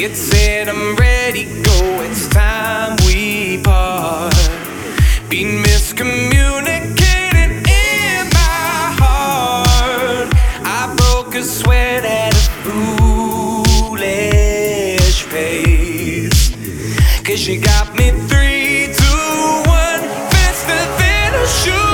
It said I'm ready, go, it's time we part. Been miscommunicating in my heart. I broke a sweat at a foolish pace, 'cause you got me 3, 2, 1 faster than a shoe.